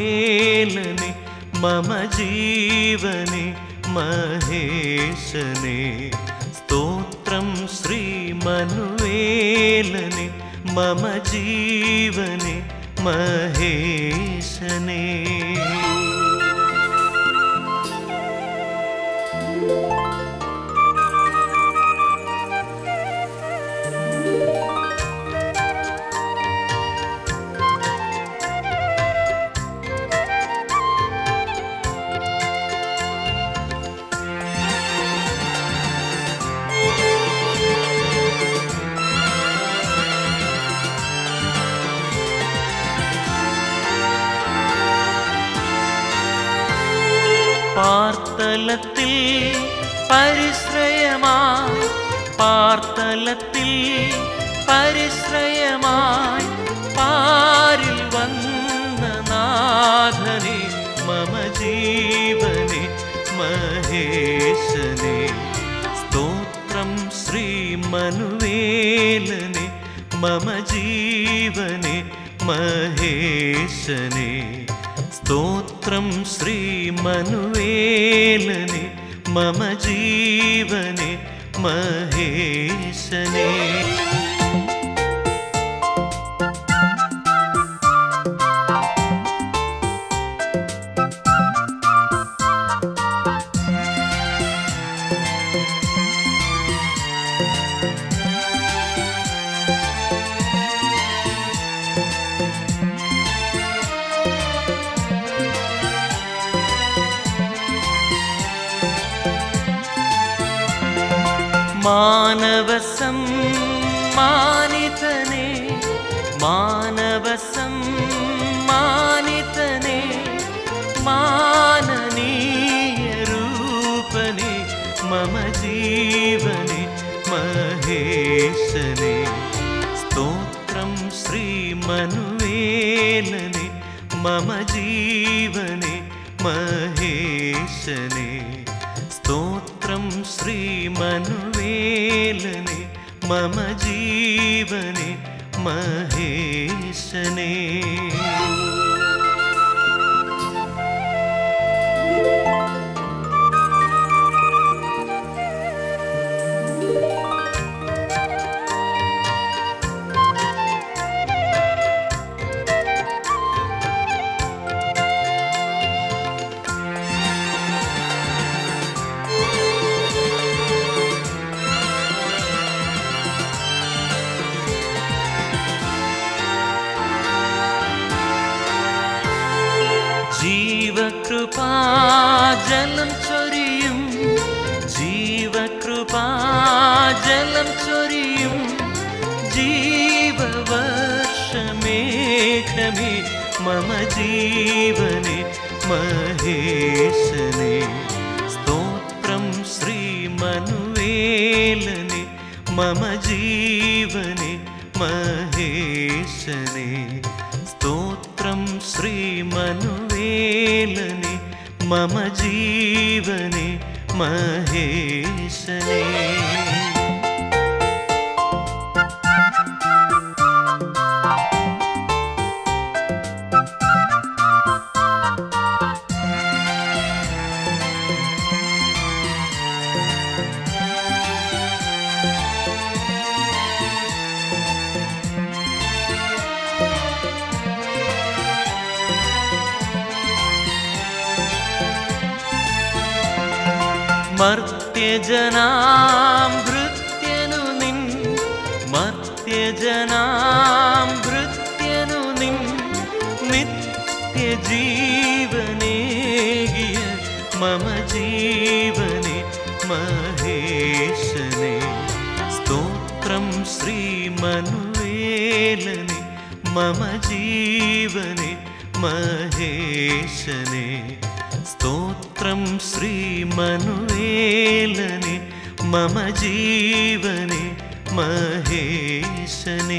मनुवेलने मम जीवने महेशने स्तोत्रं श्रीमनुवेलने मम जीवने महेशने। പാർത്തലത്തിൽ പരിശ്രയമായി പാർത്തലത്തിൽ പരിശ്രയമായി പാരിൽ വന്ന നാഥനെ മമ ജീവനെ മഹേശനെ സ്തോത്രം ശ്രീമനുവേലനെ മമ ജീവനെ മഹേശനെ स्तोत्रं श्रीमनुवेलने मम जीवने महेशने। मानवसम्मानितने मानवसम्मानितने माननीयरूपने मम जीवने महेशने स्तोत्रं श्रीमनुवेलने मम जीवने महेशने स्तोत्रं श्रीमनुवेलने मम जीवने महेशने। ജീവകൃപാജലം ചൊരിയും ജീവകൃപാജലം ചൊരിയും ജീവവർഷമേഘമേ മമ ജീവനെ മഹേശനെ സ്തോത്രം ശ്രീമനുവേലനെ മമ ജീവനെ മഹേശനെ स्तोत्रं श्रीमनुवेलने मम जीवने महेशने। മർത്യജനാം ഭൃത്യനു നിൻ മർത്യജനാം ഭൃത്യനു നിൻ നിത്യജീവനേകിയ മമ ജീവനെ മഹേശനെ സ്തോത്രം ശ്രീമനുവേലനെ മമ ജീവനെ മഹേശനെ स्तोत्रं श्रीमनुवेलने मम जीवने महेशने।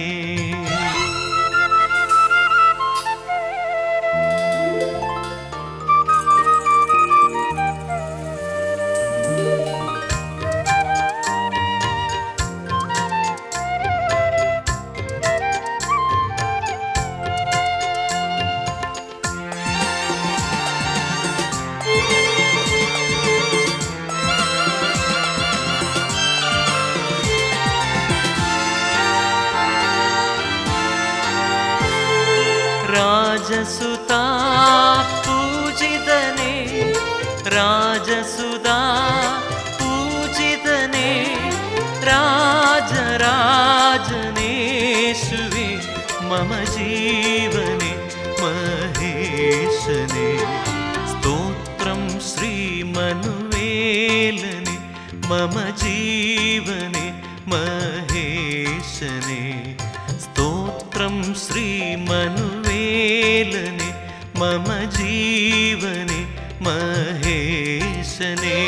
पूजितने राजसुधा पूजितने राजराजनेशुवे मम जीवने महेशने स्तोत्रं श्रीमनुवेलने मम जीवने महेशने स्तोत्रं श्रीमनुवेलने मम जीवने महेशने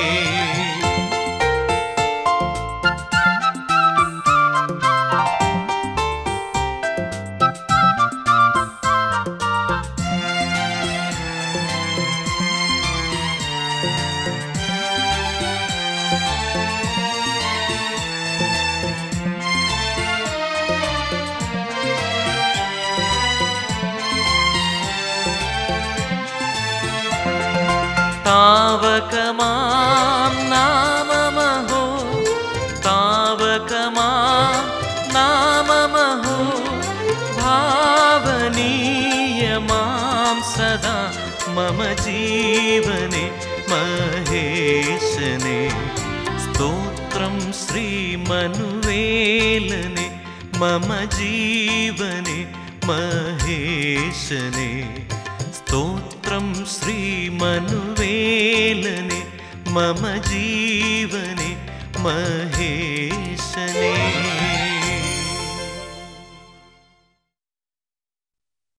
तावक मां नाममहो तावक मां नाममहो भावनीय मां सदा मम जीवने महेशने स्तोत्रं श्रीमनुवेलने मम जीवने महेशने स्तोत्रं श्रीमनुवेलने मम जीवने महेशने